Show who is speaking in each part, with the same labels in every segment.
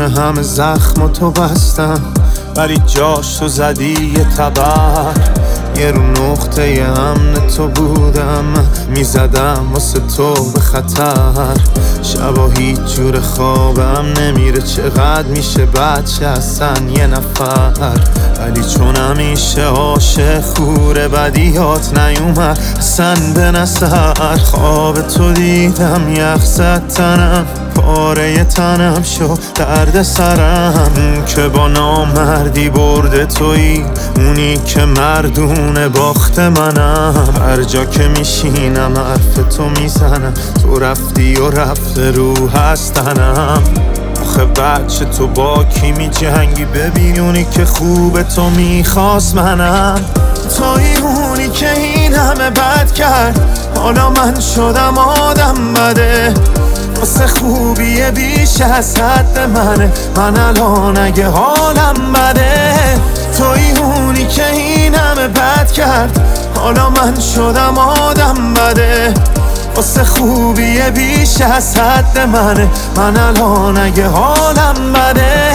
Speaker 1: همه زخم تو بستم، ولی جاش تو زدی یه تبر. یه رو نقطه امن تو بودم، میزدم واسه تو به خطر. شبا هیچ جور خوابم نمیره، چقدر میشه بچه اصلا یه نفر. ولی چون همیشه عاشق خوره، بدیات نیومد اصلا به نظر. خواب تو دیدم یخ زد تنم، پاره تنم شو درد سرم. که با نامردی برده تویی، اونی که مردونه باخت منم. هر جا که میشینم حرف تو میزنم، تو رفتی و رفته رو هستنم. آخه بچه تو با کی می جنگی؟ ببین اونی که خوبه تو میخواست منم. توی اونی که این همه بد کرد، حالا من شدم آدم بده. واسه خوبیه بیش از حد منه، من الان اگه حالم بده. توی اونی که این همه بد کرد، حالا من شدم آدم بده. واسه خوبیه بیش از حد منه، من الان اگه حالم بده.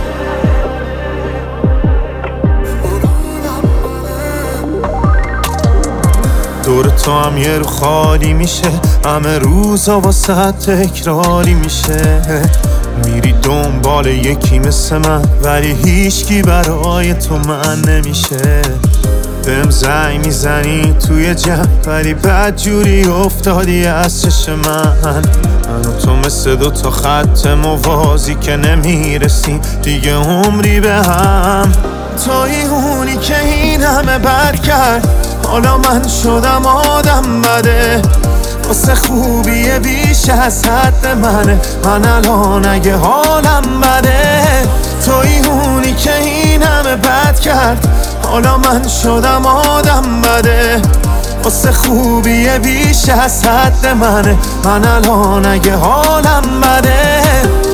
Speaker 1: دور تو هم یه رو خالی میشه، همه روزا واسه تکراری میشه. میری دنبال یکی مثل من، ولی هیچکی برای تو من نمیشه. بهم زنگ میزنی توی جمع، ولی بد جوری افتادی از چش من و تو مثل دو تا خط موازی که نمیرسیم دیگه عمری به هم. توی اونی که این همه بد کرد، حالا من شدم آدم بده. واسه خوبیه بیش از حد منه، من الان اگه حالم بده. توی اونی که این همه بد کرد، حالا من شدم آدم بده. واسه خوبیه بیش از حد منه، من الان اگه حالم بده.